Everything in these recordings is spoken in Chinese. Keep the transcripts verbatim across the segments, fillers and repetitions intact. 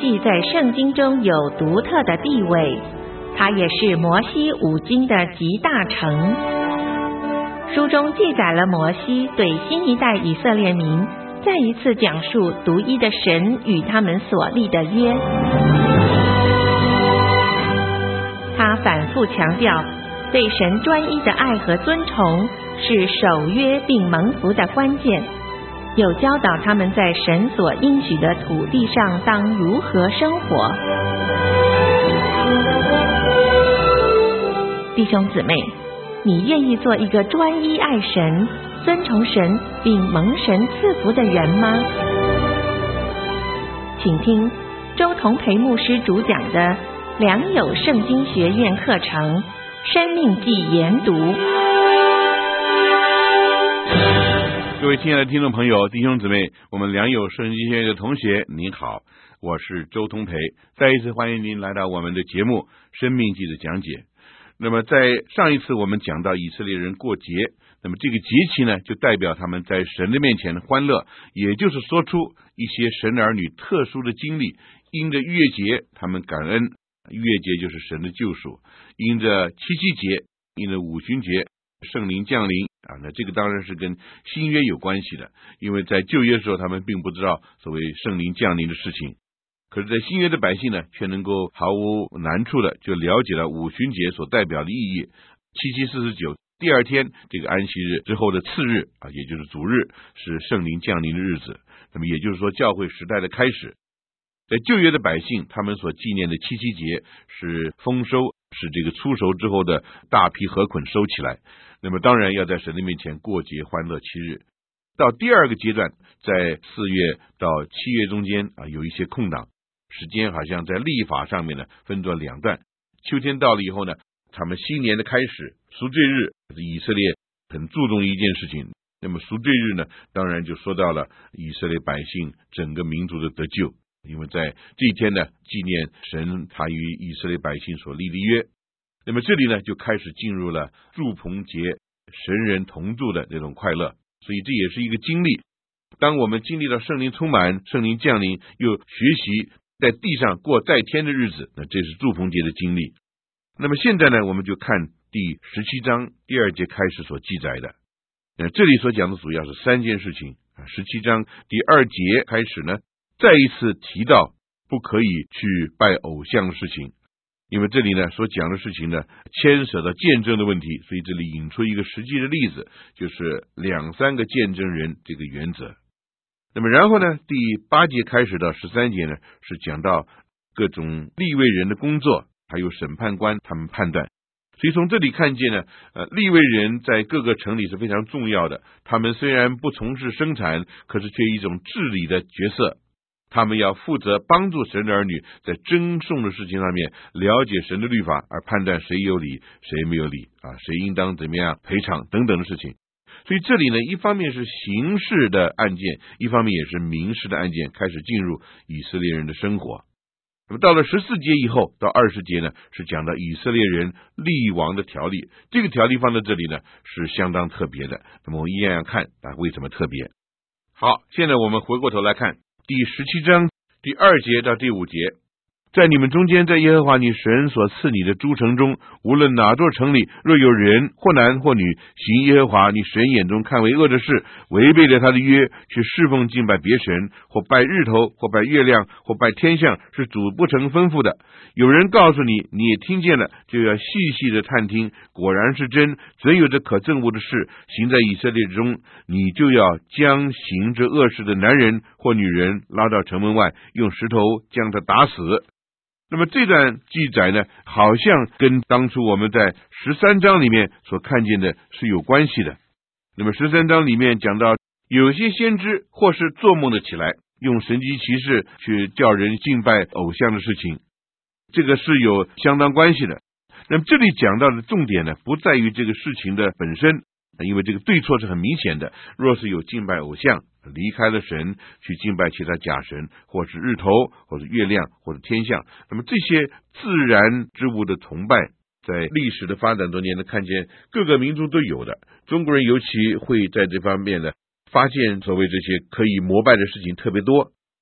记》在圣经中有独特的地位，它也是摩西五经的集大成。书中记载了摩西对新一代以色列民再一次讲述独一的神与他们所立的约。他反复强调，对神专一的爱和尊崇是守约并蒙福的关键，有教导他们在神所应许的土地上当如何生活。弟兄姊妹，你愿意做一个专一爱神、尊崇神并蒙神赐福的人吗？请听周同培牧师主讲的良友圣经学院课程《生命记》研读。 各位亲爱的听众朋友、弟兄姊妹，我们良友圣经学院的同学您好，我是周同培，再一次欢迎您来到我们的节目《生命记》的讲解。那么在上一次我们讲到以色列人过节，那么这个节期呢，就代表他们在神的面前的欢乐，也就是说出一些神儿女特殊的经历。因着逾越节他们感恩，逾越节就是神的救赎；因着七夕节，因着五旬节圣灵降临啊，那这个当然是跟新约有关系的，因为在旧约的时候他们并不知道所谓圣灵降临的事情，可是在新约的百姓呢，却能够毫无难处的就了解了五旬节所代表的意义。七七四十九第二天这个安息日之后的次日啊，也就是主日，是圣灵降临的日子。那么也就是说教会时代的开始。在旧约的百姓，他们所纪念的七夕节是丰收，是这个出熟之后的大批禾捆收起来。那么当然要在神的面前过节欢乐七日。到第二个阶段，在四月到七月中间啊，有一些空档时间，好像在历法上面呢分作两段。秋天到了以后呢，他们新年的开始赎罪日，以色列很注重一件事情。那么赎罪日呢，当然就说到了以色列百姓整个民族的得救，因为在这一天呢，纪念神他与以色列百姓所立的约。那么这里呢，就开始进入了住棚节，神人同住的这种快乐。所以这也是一个经历。当我们经历了圣灵充满、圣灵降临，又学习在地上过在天的日子，那这是住棚节的经历。那么现在呢，我们就看第十七章第二节开始所记载的。那这里所讲的主要是三件事情。十七章第二节开始呢，再一次提到不可以去拜偶像的事情。因为这里呢所讲的事情呢牵扯到见证的问题，所以这里引出一个实际的例子，就是两三个见证人这个原则。那么然后呢，第八节开始到十三节呢，是讲到各种利未人的工作，还有审判官他们判断。所以从这里看见呢，呃，利未人在各个城里是非常重要的。他们虽然不从事生产，可是却一种治理的角色。他们要负责帮助神的儿女在争讼的事情上面了解神的律法，而判断谁有理谁没有理啊，谁应当怎么样赔偿等等的事情。所以这里呢，一方面是刑事的案件，一方面也是民事的案件，开始进入以色列人的生活。那么到了十四节以后到二十节呢，是讲到以色列人立王的条例。这个条例放在这里呢，是相当特别的。那么我们依然要看啊，为什么特别。好，现在我们回过头来看第十七章第二节到第五节。在你们中间，在耶和华你神所赐你的诸城中，无论哪座城里，若有人或男或女行耶和华你神眼中看为恶的事，违背了他的约，去侍奉敬拜别神，或拜日头，或拜月亮，或拜天象，是主不曾吩咐的。有人告诉你，你也听见了，就要细细的探听，果然是真，准有着可憎恶的事行在以色列中，你就要将行这恶事的男人或女人拉到城门外，用石头将他打死。那么这段记载呢，好像跟当初我们在十三章里面所看见的是有关系的。那么十三章里面讲到，有些先知或是做梦的起来，用神迹奇事去叫人敬拜偶像的事情，这个是有相当关系的。那么这里讲到的重点呢，不在于这个事情的本身，因为这个对错是很明显的。若是有敬拜偶像，离开了神去敬拜其他假神，或是日头，或是月亮，或者天象，那么这些自然之物的崇拜，在历史的发展中间呢，看见各个民族都有的。中国人尤其会在这方面呢，发现所谓这些可以膜拜的事情特别多。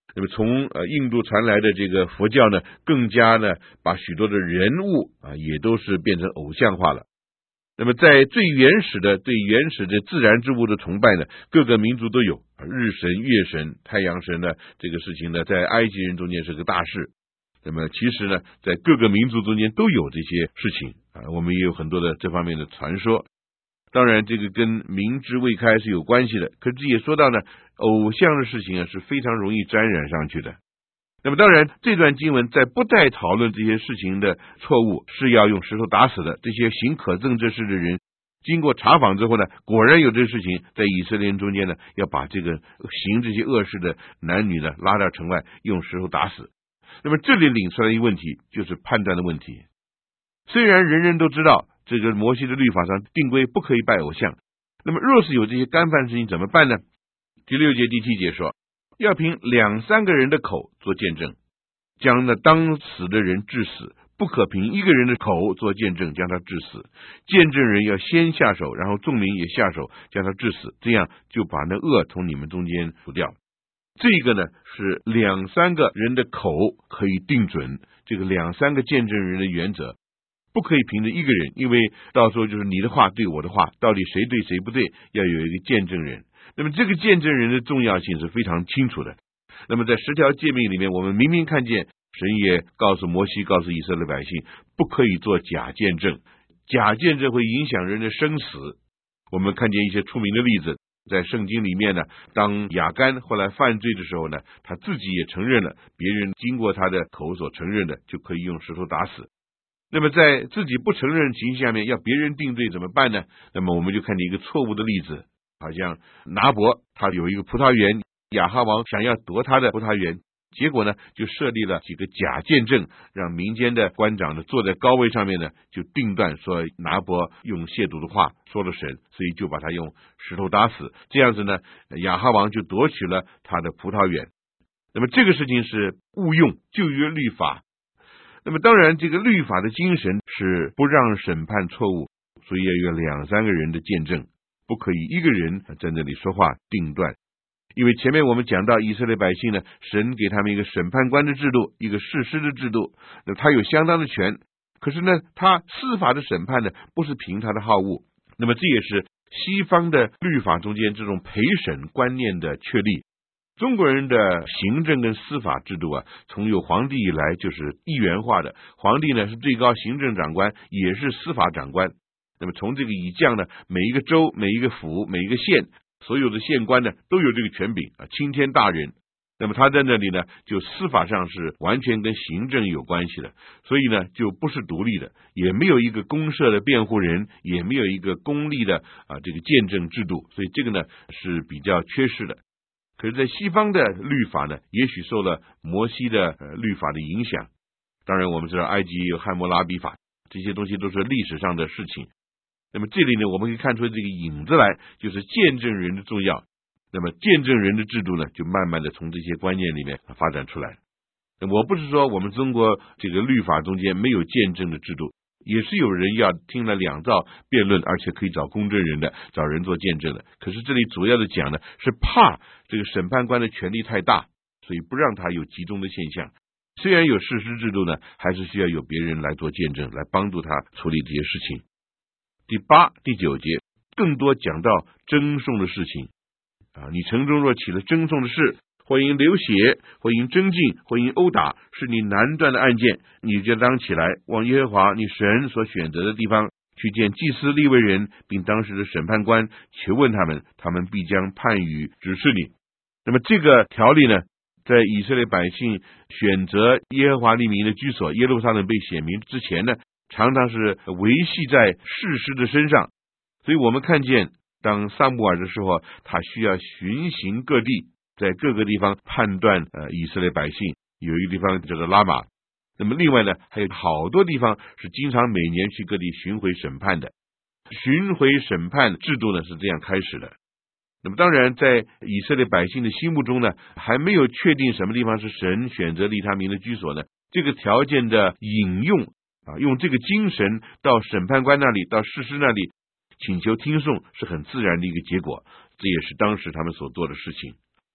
那么从呃印度传来的这个佛教呢，更加呢把许多的人物啊也都是变成偶像化了。那么在最原始的对原始的自然之物的崇拜呢，各个民族都有，日神、月神、太阳神呢，这个事情呢，在埃及人中间是个大事。那么其实呢，在各个民族中间都有这些事情啊，我们也有很多的这方面的传说。当然，这个跟明知未开是有关系的，可是也说到呢，偶像的事情啊是非常容易沾染上去的。那么当然，这段经文在不带讨论这些事情的错误是要用石头打死的。这些行可憎之事的人，经过查访之后呢，果然有这事情，在以色列人中间呢，要把这个行这些恶事的男女呢拉到城外，用石头打死。那么这里领出来一个问题，就是判断的问题。虽然人人都知道这个摩西的律法上定规不可以拜偶像，那么若是有这些干犯事情怎么办呢？第六节第七节说，要凭两三个人的口做见证，将那当死的人治死，不可凭一个人的口做见证，将他治死。见证人要先下手，然后众民也下手，将他治死，这样就把那恶从你们中间除掉。这个呢是两三个人的口可以定准这个两三个见证人的原则，不可以凭着一个人，因为到时候就是你的话对我的话，到底谁对谁不对，要有一个见证人。那么这个见证人的重要性是非常清楚的。那么在十条诫命里面，我们明明看见神也告诉摩西，告诉以色列百姓，不可以做假见证，假见证会影响人的生死。我们看见一些出名的例子，在圣经里面呢，当亚干后来犯罪的时候呢，他自己也承认了，别人经过他的口所承认的，就可以用石头打死。那么在自己不承认情形下面，要别人定罪怎么办呢？那么我们就看见一个错误的例子，好像拿伯他有一个葡萄园，亚哈王想要夺他的葡萄园，结果呢就设立了几个假见证，让民间的官长呢坐在高位上面呢，就定断说拿伯用亵渎的话说了神，所以就把他用石头打死。这样子呢，亚哈王就夺取了他的葡萄园。那么这个事情是误用旧约律法。那么当然，这个律法的精神是不让审判错误，所以要有两三个人的见证，不可以一个人在那里说话定断。因为前面我们讲到以色列百姓呢，神给他们一个审判官的制度，一个士师的制度，那他有相当的权，可是呢，他司法的审判呢，不是凭他的好恶。那么这也是西方的律法中间这种陪审观念的确立。中国人的行政跟司法制度啊，从有皇帝以来就是一元化的，皇帝呢是最高行政长官，也是司法长官。那么从这个以降呢，每一个州、每一个府、每一个县，所有的县官呢都有这个权柄啊，青天大人。那么他在那里呢，就司法上是完全跟行政有关系的，所以呢就不是独立的，也没有一个公社的辩护人，也没有一个公立的啊这个见证制度，所以这个呢是比较缺失的。可是在西方的律法呢，也许受了摩西的、呃、律法的影响。当然我们知道埃及也有汉谟拉比法，这些东西都是历史上的事情。那么这里呢，我们可以看出这个影子来，就是见证人的重要。那么见证人的制度呢，就慢慢的从这些观念里面发展出来。我不是说我们中国这个律法中间没有见证的制度，也是有人要听了两造辩论，而且可以找公证人的，找人做见证的。可是这里主要的讲呢，是怕这个审判官的权力太大，所以不让他有集中的现象。虽然有士师制度呢，还是需要有别人来做见证，来帮助他处理这些事情。第八、第九节更多讲到争讼的事情啊，你城中若起了争讼的事，或因流血，或因争竞，或因殴打，是你难断的案件，你就当起来，往耶和华你神所选择的地方去见祭司利未人，并当时的审判官，求问他们，他们必将判语指示你。那么这个条例呢，在以色列百姓选择耶和华立民的居所耶路撒冷被显明之前呢，常常是维系在士师的身上。所以我们看见当撒母耳的时候，他需要巡行各地，在各个地方判断呃以色列百姓。有一个地方叫做拉玛，那么另外呢，还有好多地方是经常每年去各地巡回审判的。巡回审判制度呢是这样开始的。那么当然在以色列百姓的心目中呢，还没有确定什么地方是神选择立他民的居所呢，这个条件的引用啊，用这个精神到审判官那里，到士师那里请求听讼，是很自然的一个结果，这也是当时他们所做的事情。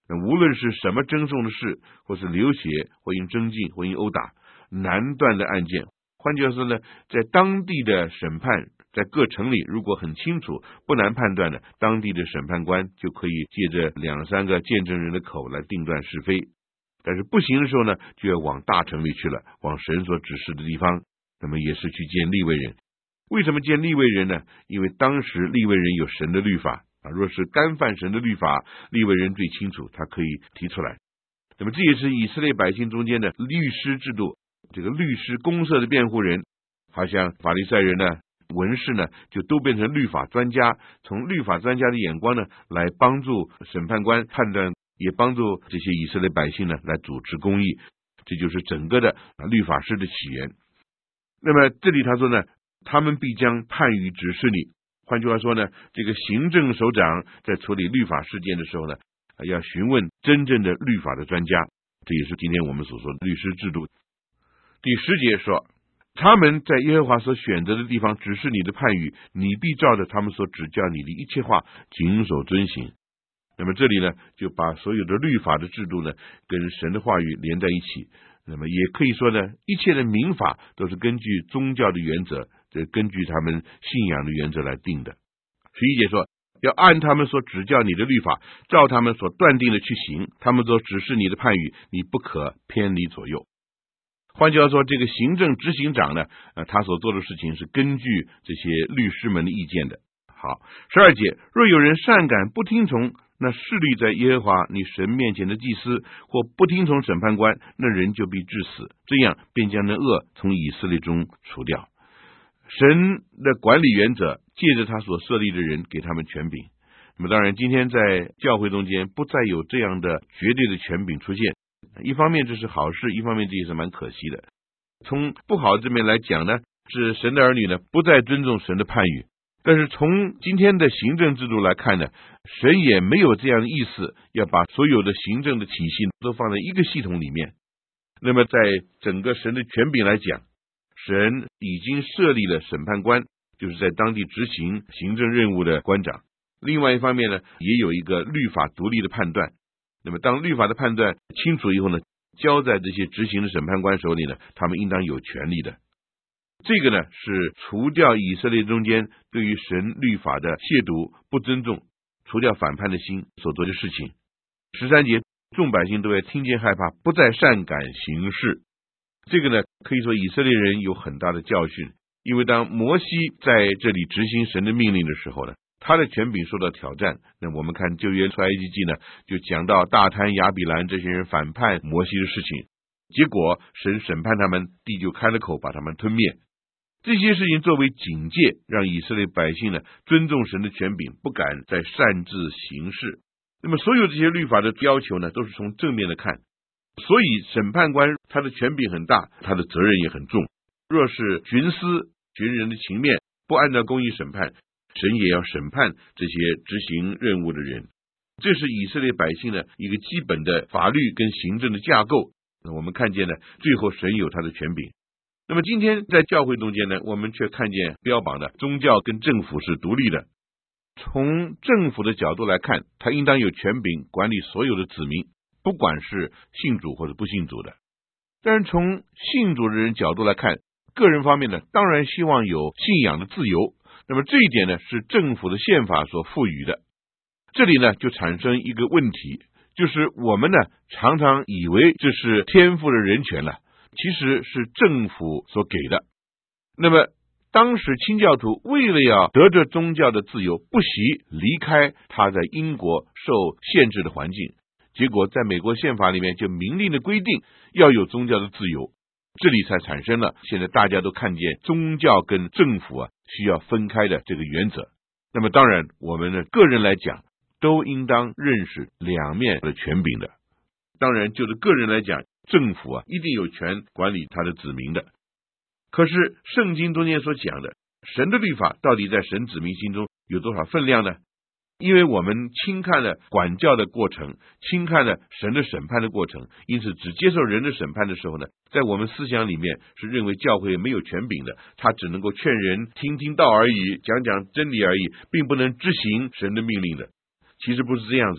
那无论是什么争讼的事，或是流血，或因争竞，或因殴打，难断的案件，换句话说呢，在当地的审判，在各城里如果很清楚，不难判断的，当地的审判官就可以借着两三个见证人的口来定断是非。但是不行的时候呢，就要往大城里去了，往神所指示的地方，那么也是去见利未人。为什么见利未人呢？因为当时利未人有神的律法啊，若是干犯神的律法，利未人最清楚，他可以提出来。那么这也是以色列百姓中间的律师制度，这个律师公社的辩护人，好像法利赛人呢、文士呢，就都变成律法专家，从律法专家的眼光呢，来帮助审判官判断，也帮助这些以色列百姓呢，来主持公义。这就是整个的律法师的起源。那么这里他说呢，他们必将判语指示你。换句话说呢，这个行政首长在处理律法事件的时候呢，要询问真正的律法的专家，这也是今天我们所说的律师制度。第十节说，他们在耶和华所选择的地方指示你的判语，你必照着他们所指教你的一切话谨守遵行。那么这里呢，就把所有的律法的制度呢，跟神的话语连在一起。那么也可以说呢，一切的民法都是根据宗教的原则，这根据他们信仰的原则来定的。十一节说，要按他们所指教你的律法，照他们所断定的去行，他们所指示你的判语，你不可偏离左右。换句话说，这个行政执行长呢，呃，他所做的事情是根据这些律师们的意见的。好，十二节，若有人擅敢不听从那侍立在耶和华你神面前的祭司，或不听从审判官，那人就必致死，这样便将那恶从以色列中除掉。神的管理原则，借着他所设立的人给他们权柄。那么当然今天在教会中间不再有这样的绝对的权柄出现，一方面这是好事，一方面这也是蛮可惜的。从不好这面来讲呢，是神的儿女呢不再尊重神的判语。但是从今天的行政制度来看呢，神也没有这样的意思，要把所有的行政的体系都放在一个系统里面。那么在整个神的权柄来讲，神已经设立了审判官，就是在当地执行行政任务的官长。另外一方面呢，也有一个律法独立的判断。那么当律法的判断清楚以后呢，交在这些执行的审判官手里呢，他们应当有权利的。这个呢，是除掉以色列中间对于神律法的亵渎、不尊重，除掉反叛的心所做的事情。十三节，众百姓都要听见害怕，不再善敢行事。这个呢，可以说以色列人有很大的教训，因为当摩西在这里执行神的命令的时候呢，他的权柄受到挑战。那我们看旧约出埃及记呢，就讲到大滩、亚比兰这些人反叛摩西的事情，结果神审判他们，地就开了口把他们吞灭。这些事情作为警戒，让以色列百姓呢尊重神的权柄，不敢再擅自行事。那么所有这些律法的要求呢，都是从正面的看。所以审判官他的权柄很大，他的责任也很重。若是徇私徇人的情面，不按照公义审判，神也要审判这些执行任务的人。这是以色列百姓的一个基本的法律跟行政的架构。那我们看见呢，最后神有他的权柄。那么今天在教会中间呢，我们却看见标榜的宗教跟政府是独立的。从政府的角度来看，他应当有权柄管理所有的子民，不管是信主或者不信主的。但是从信主的人角度来看，个人方面呢，当然希望有信仰的自由。那么这一点呢，是政府的宪法所赋予的。这里呢，就产生一个问题，就是我们呢，常常以为这是天父的人权了，其实是政府所给的。那么当时清教徒为了要得着宗教的自由，不惜离开他在英国受限制的环境，结果在美国宪法里面就明令的规定要有宗教的自由，这里才产生了现在大家都看见宗教跟政府啊需要分开的这个原则。那么当然我们的个人来讲，都应当认识两面的权柄的。当然就是个人来讲，政府啊一定有权管理他的子民的。可是圣经中间所讲的神的律法到底在神子民心中有多少分量呢？因为我们轻看了管教的过程，轻看了神的审判的过程，因此只接受人的审判的时候呢，在我们思想里面是认为教会没有权柄的，他只能够劝人听听道而已，讲讲真理而已，并不能执行神的命令的。其实不是这样子，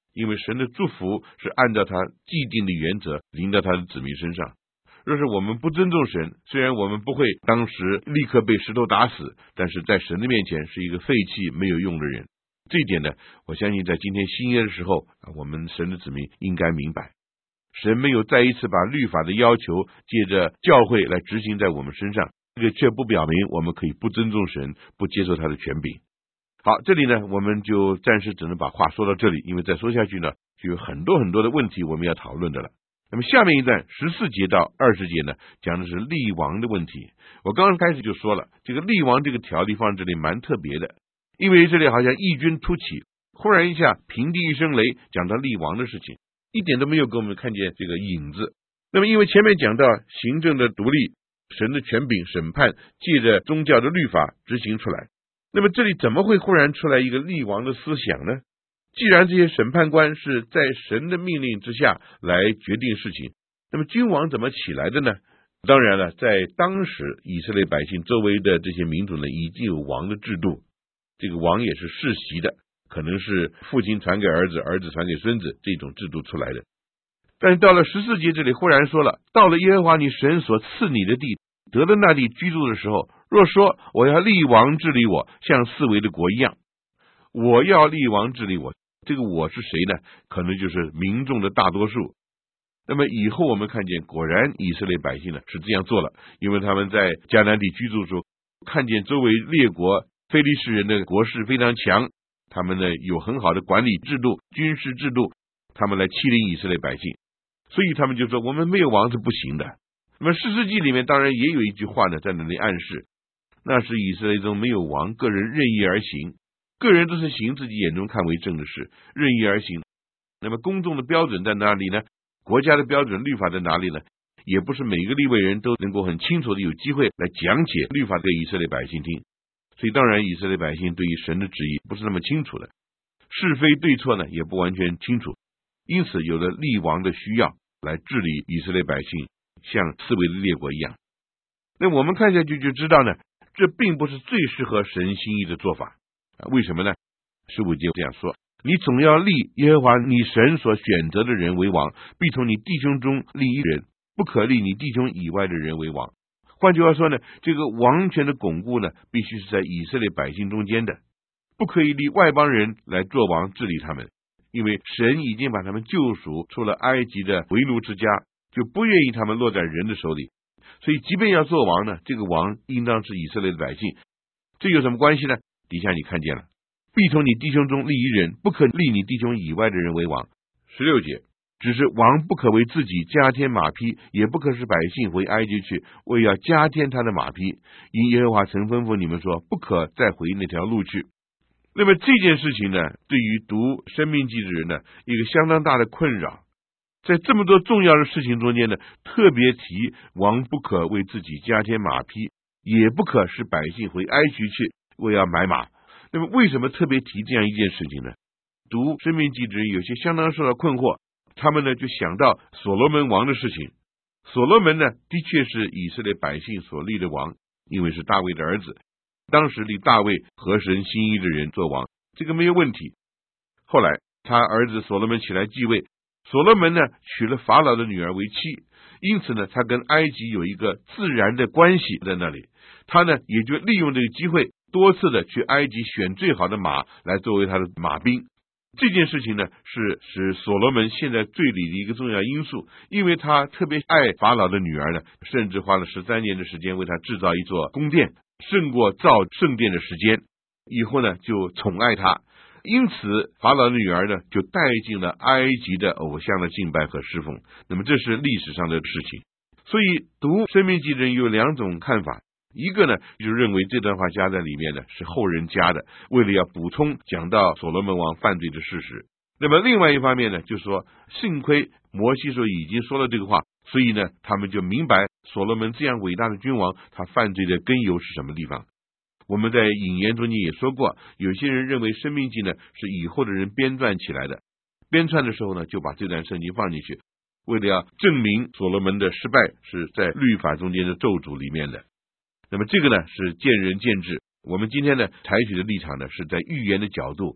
因为神的祝福是按照他既定的原则临到他的子民身上。若是我们不尊重神，虽然我们不会当时立刻被石头打死，但是在神的面前是一个废弃没有用的人。这一点呢，我相信在今天新约的时候，我们神的子民应该明白，神没有再一次把律法的要求借着教会来执行在我们身上，这个却不表明我们可以不尊重神，不接受他的权柄。好，这里呢，我们就暂时只能把话说到这里，因为再说下去呢，就有很多很多的问题我们要讨论的了。那么下面一段十四节到二十节呢，讲的是立王的问题。我刚刚开始就说了，这个立王这个条例放在这里蛮特别的，因为这里好像异军突起，忽然一下平地一声雷，讲到立王的事情，一点都没有给我们看见这个影子。那么因为前面讲到行政的独立，神的权柄审判借着宗教的律法执行出来，那么这里怎么会忽然出来一个立王的思想呢？既然这些审判官是在神的命令之下来决定事情，那么君王怎么起来的呢？当然了，在当时以色列百姓周围的这些民族呢，已经有王的制度，这个王也是世袭的，可能是父亲传给儿子，儿子传给孙子，这种制度出来的。但是到了十四节这里忽然说了，到了耶和华你神所赐你的地，得了那地居住的时候，若说我要立王治理我，像四围的国一样，我要立王治理我，这个我是谁呢？可能就是民众的大多数。那么以后我们看见，果然以色列百姓呢是这样做了，因为他们在迦南地居住的时候，看见周围列国非利士人的国势非常强，他们呢有很好的管理制度、军事制度，他们来欺凌以色列百姓，所以他们就说我们没有王是不行的。那么士师记里面当然也有一句话呢，在那里暗示，那是以色列中没有王，个人任意而行，个人都是行自己眼中看为正的事，任意而行。那么公众的标准在哪里呢？国家的标准律法在哪里呢？也不是每个利未人都能够很清楚的有机会来讲解律法给以色列百姓听，所以当然以色列百姓对于神的旨意不是那么清楚的，是非对错呢也不完全清楚，因此有了立王的需要来治理以色列百姓，像四围的列国一样。那我们看下去就知道呢，这并不是最适合神心意的做法。为什么呢？十五节这样说，你总要立耶和华你神所选择的人为王，必从你弟兄中立一人，不可立你弟兄以外的人为王。换句话说呢，这个王权的巩固呢，必须是在以色列百姓中间的，不可以立外邦人来做王治理他们，因为神已经把他们救赎出了埃及的为奴之家，就不愿意他们落在人的手里。所以即便要做王呢，这个王应当是以色列的百姓。这有什么关系呢？底下你看见了，必从你弟兄中立一人，不可立你弟兄以外的人为王。十六节，只是王不可为自己加添马匹，也不可使百姓回埃及去，为要加添他的马匹，因耶和华曾吩咐你们说，不可再回那条路去。那么这件事情呢，对于读申命记的人呢，一个相当大的困扰。在这么多重要的事情中间呢，特别提王不可为自己加添马匹，也不可使百姓回埃及去，为要买马。那么为什么特别提这样一件事情呢？读申命记的人有些相当受到困惑，他们呢就想到所罗门王的事情。所罗门呢的确是以色列百姓所立的王，因为是大卫的儿子，当时立大卫合神心意的人做王，这个没有问题。后来他儿子所罗门起来继位，所罗门呢娶了法老的女儿为妻，因此呢他跟埃及有一个自然的关系在那里，他呢也就利用这个机会多次的去埃及选最好的马来作为他的马兵。这件事情呢是使所罗门现在罪里的一个重要因素，因为他特别爱法老的女儿呢，甚至花了十三年的时间为他制造一座宫殿，胜过造圣殿的时间，以后呢就宠爱他，因此法老的女儿呢就带进了埃及的偶像的敬拜和侍奉。那么这是历史上的事情。所以读申命记的人有两种看法，一个呢就认为这段话加在里面呢是后人加的，为了要补充讲到所罗门王犯罪的事实。那么另外一方面呢，就说幸亏摩西说已经说了这个话，所以呢他们就明白所罗门这样伟大的君王，他犯罪的根由是什么地方。我们在引言中间也说过，有些人认为申命记呢是以后的人编撰起来的，编撰的时候呢就把这段圣经放进去，为了要证明所罗门的失败是在律法中间的咒诅里面的。那么这个呢是见仁见智，我们今天呢采取的立场呢是在预言的角度，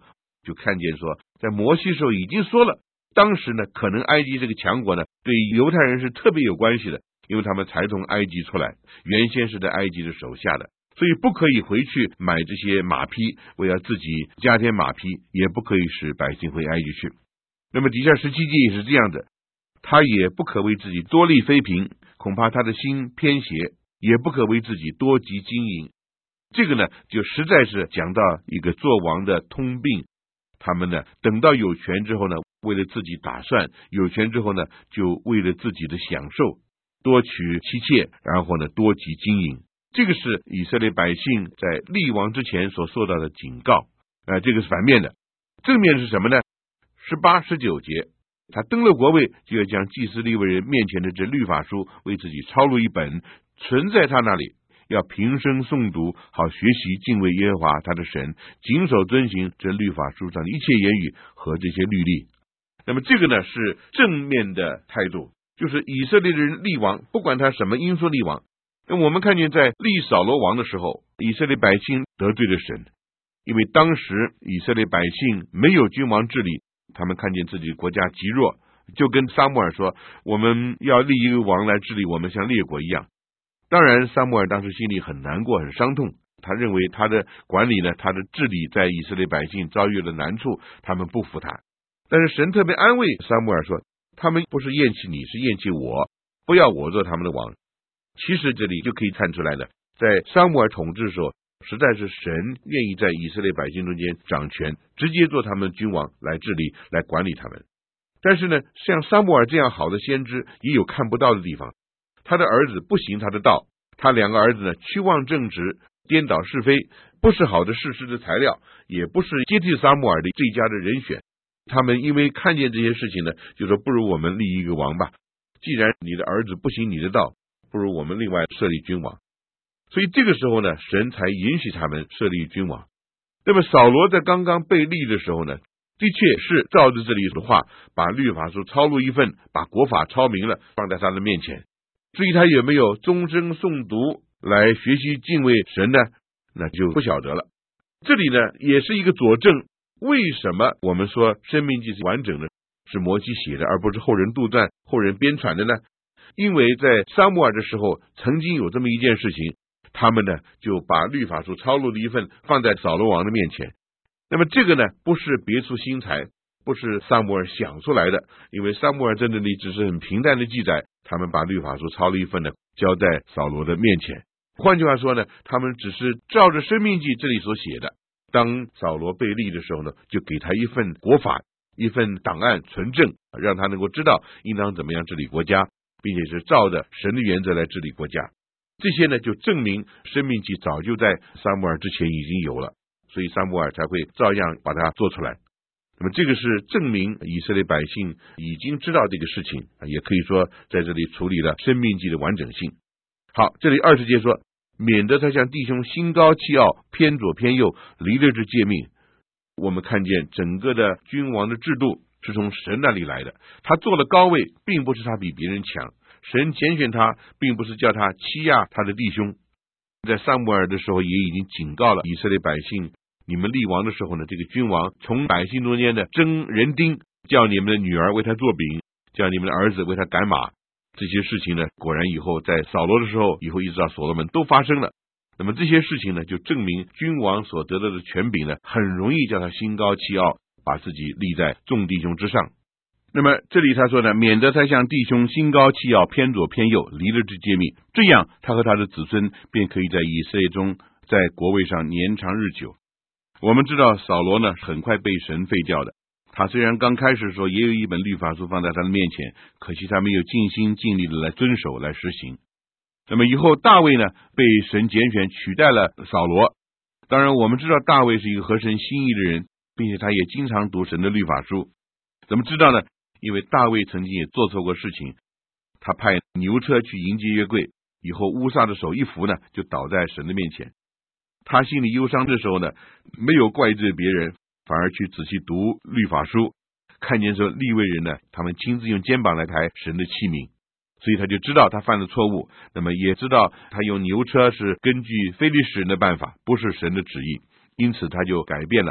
就看见说，在摩西时候已经说了，当时呢，可能埃及这个强国呢，对犹太人是特别有关系的，因为他们才从埃及出来，原先是在埃及的手下的，所以不可以回去买这些马匹，为了自己加添马匹，也不可以使百姓回埃及去。那么底下十七节也是这样的，他也不可为自己多利妃嫔，恐怕他的心偏邪，也不可为自己多极经营。这个呢，就实在是讲到一个做王的通病，他们呢，等到有权之后呢，为了自己打算，有权之后呢，就为了自己的享受，多娶妻妾，然后呢，多极经营。这个是以色列百姓在立王之前所受到的警告。呃，这个是反面的。正面是什么呢？十八、十九节，他登了国位，就要将祭司利未人面前的这律法书为自己抄录一本，存在他那里，要平生诵读，好学习敬畏耶和华他的神，谨守遵行这律法书上的一切言语和这些律例。那么这个呢，是正面的态度，就是以色列的人立王，不管他什么因素立王。那我们看见在立扫罗王的时候，以色列百姓得罪了神，因为当时以色列百姓没有君王治理，他们看见自己的国家极弱，就跟撒母耳说，我们要立一个王来治理我们，像列国一样。当然撒母耳当时心里很难过，很伤痛，他认为他的管理呢，他的治理在以色列百姓遭遇了难处，他们不服他。但是神特别安慰撒母耳说，他们不是厌弃你，是厌弃我，不要我做他们的王。其实这里就可以看出来了，在撒母耳统治的时候，实在是神愿意在以色列百姓中间掌权，直接做他们的君王来治理，来管理他们。但是呢，像撒母耳这样好的先知也有看不到的地方，他的儿子不行他的道，他两个儿子呢屈枉正直，颠倒是非，不是好的事实的材料，也不是接替撒母耳的最佳的人选。他们因为看见这些事情呢，就说不如我们立一个王吧，既然你的儿子不行你的道，不如我们另外设立君王。所以这个时候呢，神才允许他们设立君王。那么扫罗在刚刚被立的时候呢，的确是照着这里的话，把律法书抄录一份，把国法抄明了，放在他的面前。至于他有没有终身诵读来学习敬畏神呢，那就不晓得了。这里呢，也是一个佐证，为什么我们说申命记是完整的，是摩西写的，而不是后人杜撰、后人编传的呢？因为在撒母耳的时候，曾经有这么一件事情，他们呢就把律法书抄录了一份，放在扫罗王的面前。那么这个呢，不是别出心裁，不是撒母耳想出来的，因为撒母耳在这里只是很平淡的记载，他们把律法书抄了一份呢，交在扫罗的面前。换句话说呢，他们只是照着申命记这里所写的，当扫罗被立的时候呢，就给他一份国法，一份档案存证，让他能够知道应当怎么样治理国家，并且是照着神的原则来治理国家。这些呢，就证明申命记早就在撒母耳之前已经有了，所以撒母耳才会照样把它做出来。那么这个是证明以色列百姓已经知道这个事情，也可以说在这里处理了申命记的完整性。好，这里二十节说，免得他向弟兄心高气傲，偏左偏右，离了这诫命。我们看见整个的君王的制度是从神那里来的，他做了高位，并不是他比别人强，神拣选他，并不是叫他欺压他的弟兄。在撒母耳的时候也已经警告了以色列百姓，你们立王的时候呢，这个君王从百姓中间的争人丁，叫你们的女儿为他做饼，叫你们的儿子为他赶马。这些事情呢，果然以后在扫罗的时候，以后一直到所罗门都发生了。那么这些事情呢，就证明君王所得到的权柄呢，很容易叫他心高气傲，把自己立在众弟兄之上。那么这里他说呢，免得他向弟兄心高气傲，偏左偏右，离了这诫命，这样他和他的子孙便可以在以色列中在国位上年长日久。我们知道扫罗呢，很快被神废掉的。他虽然刚开始的时候也有一本律法书放在他的面前，可惜他没有尽心尽力的来遵守来实行。那么以后大卫呢，被神拣选取代了扫罗。当然我们知道大卫是一个合神心意的人，并且他也经常读神的律法书。怎么知道呢？因为大卫曾经也做错过事情，他派牛车去迎接约柜，以后乌撒的手一扶呢，就倒在神的面前。他心里忧伤的时候呢，没有怪罪别人，反而去仔细读律法书，看见说利未人呢，他们亲自用肩膀来抬神的器皿，所以他就知道他犯了错误，那么也知道他用牛车是根据非利士人的办法，不是神的旨意，因此他就改变了，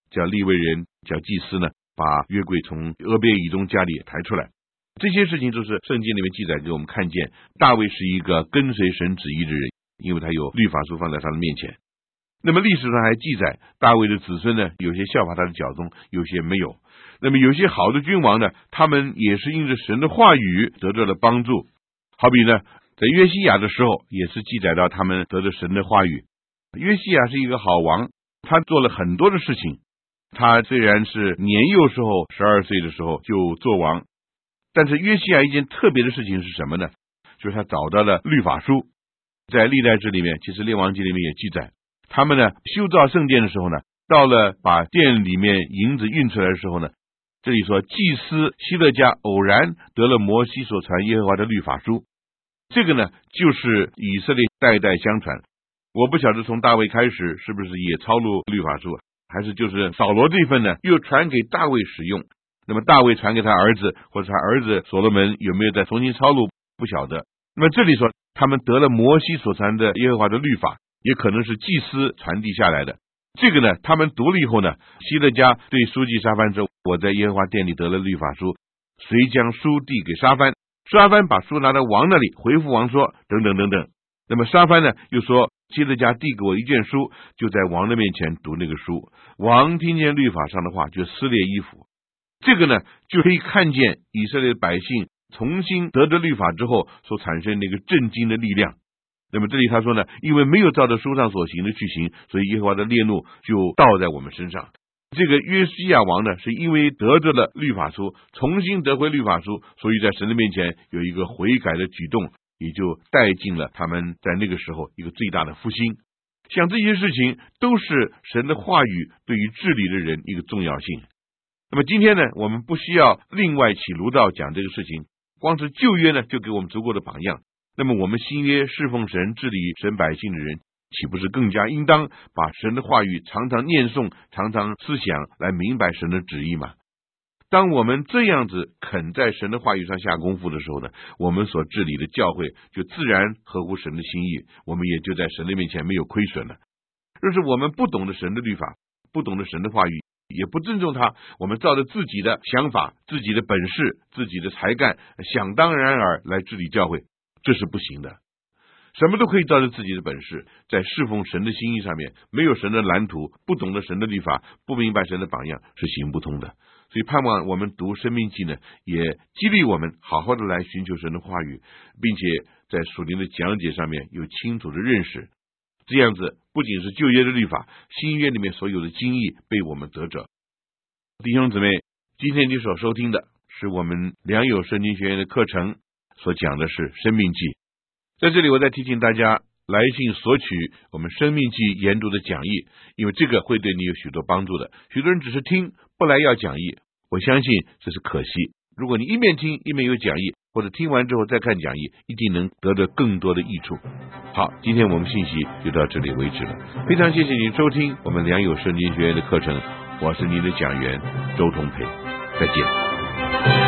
叫利未人，叫祭司呢，把约柜从俄别以东家里抬出来。这些事情都是圣经里面记载给我们看见，大卫是一个跟随神旨意的人，因为他有律法书放在他的面前。那么历史上还记载，大卫的子孙呢，有些效法他的脚踪，有些没有。那么有些好的君王呢，他们也是因着神的话语得到了帮助。好比呢，在约西亚的时候，也是记载到他们得到神的话语。约西亚是一个好王，他做了很多的事情。他虽然是年幼时候十二岁的时候就做王，但是约西亚一件特别的事情是什么呢？就是他找到了律法书。在历代志里面，其实列王记里面也记载，他们呢修造圣殿的时候呢，到了把殿里面银子运出来的时候呢，这里说祭司希勒家偶然得了摩西所传耶和华的律法书。这个呢就是以色列代代相传。我不晓得从大卫开始是不是也抄录律法书，还是就是扫罗这份呢又传给大卫使用。那么大卫传给他儿子，或者他儿子所罗门有没有再重新抄录，不晓得。那么这里说他们得了摩西所传的耶和华的律法，也可能是祭司传递下来的。这个呢他们读了以后呢，希勒家对书记沙番说，我在耶和华殿里得了律法书，遂将书递给沙番，沙番把书拿到王那里，回复王说等等等等。那么沙番呢又说，希勒家递给我一卷书，就在王的面前读那个书。王听见律法上的话，就撕裂衣服。这个呢就可以看见以色列百姓重新得着律法之后所产生的一个震惊的力量。那么这里他说呢，因为没有照着书上所行的去行，所以耶和华的烈怒就倒在我们身上。这个约西亚王呢，是因为得着了律法书，重新得回律法书，所以在神的面前有一个悔改的举动，也就带进了他们在那个时候一个最大的复兴。像这些事情都是神的话语对于治理的人一个重要性。那么今天呢，我们不需要另外起炉灶讲这个事情，光是旧约呢就给我们足够的榜样。那么我们新约侍奉神治理神百姓的人，岂不是更加应当把神的话语常常念诵，常常思想，来明白神的旨意吗？当我们这样子肯在神的话语上下功夫的时候呢，我们所治理的教会就自然合乎神的心意，我们也就在神的面前没有亏损了。若是我们不懂得神的律法，不懂得神的话语，也不尊重他，我们照着自己的想法、自己的本事、自己的才干，想当然尔来治理教会，这是不行的。什么都可以照着自己的本事，在侍奉神的心意上面，没有神的蓝图，不懂得神的律法，不明白神的榜样，是行不通的。所以盼望我们读生命记呢，也激励我们好好的来寻求神的话语，并且在属灵的讲解上面有清楚的认识。这样子不仅是旧约的律法，新约里面所有的经义被我们得着。弟兄姊妹，今天你所收听的是我们良友圣经学院的课程，所讲的是生命记。在这里我再提醒大家，来信索取我们生命记研读的讲义，因为这个会对你有许多帮助的。许多人只是听不来要讲义，我相信这是可惜。如果你一面听一面有讲义，或者听完之后再看讲义，一定能得到更多的益处。好，今天我们信息就到这里为止了。非常谢谢您收听我们良友圣经学院的课程，我是您的讲员周同培，再见。